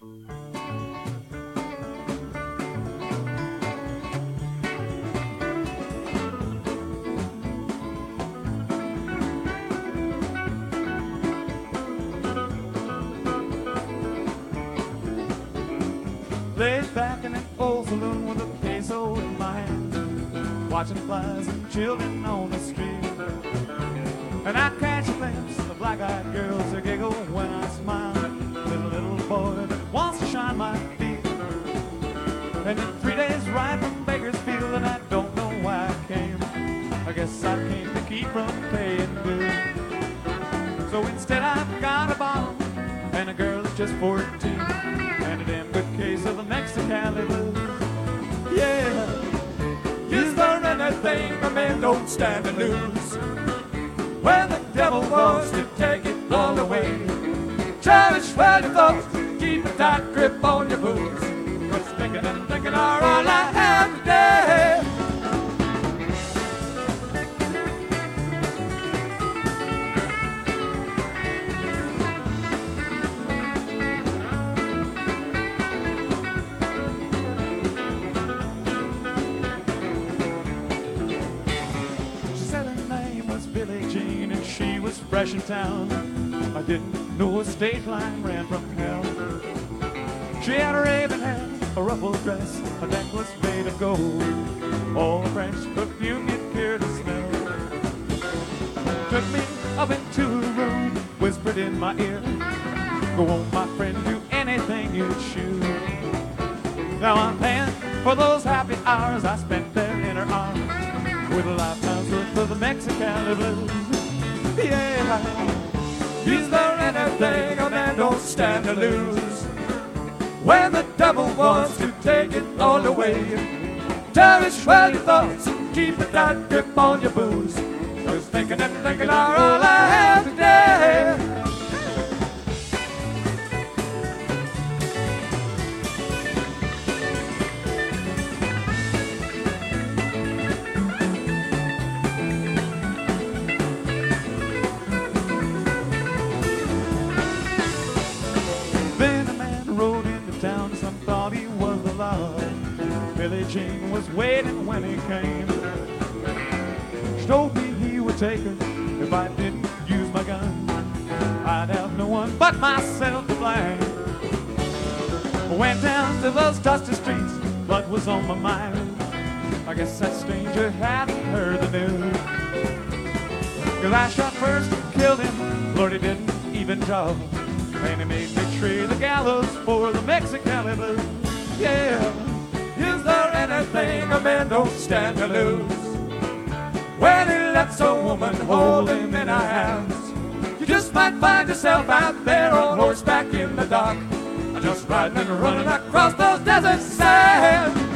Laid back in an old saloon with a peso in my hand, watching flies and children on the street. And I catch a glimpse of black-eyed girls who giggle when I smile at a little boy that wants to shine my feet. And in 3 days ride from Bakersfield, and I don't know why I came. I guess I came to keep from paying dues. So instead I've got a bottle and a girl that's just 14, and a damn good case of the Mexicali blues. Yeah, is there anything a man don't stand to lose? When the devil wants to take it all away, cherish well your thoughts, keep a tight grip on your boots, 'cause thinking and thinking are all I have today. Fresh in town, I didn't know a state line ran from hell. She had a raven hair, a ruffled dress, a necklace made of gold, all the French perfume you'd care to smell. Took me up into her room, whispered in my ear, "Go on, my friend, do anything you choose." Now I'm paying for those happy hours I spent there in her arms, with a lifetime's worth of the Mexicali blues. Yeah, is there anything a man don't stand to lose? When the devil wants to take it all away, cherish well your thoughts and keep a tight grip on your booze, 'cause thinking and thinking are all I have today. Billie Jean was waiting when he came. She told me he would take her if I didn't use my gun. I'd have no one but myself to blame. Went down to those dusty streets, blood was on my mind. I guess that stranger hadn't heard the news. 'Cause I shot first and killed him, Lord, he didn't even jaw. And he made me trade the gallows for the Mexicali blues. Yeah, is there anything a man don't stand to lose? When he lets a woman hold him in her hands, you just might find yourself out there on horseback in the dark, just riding and running across those desert sands.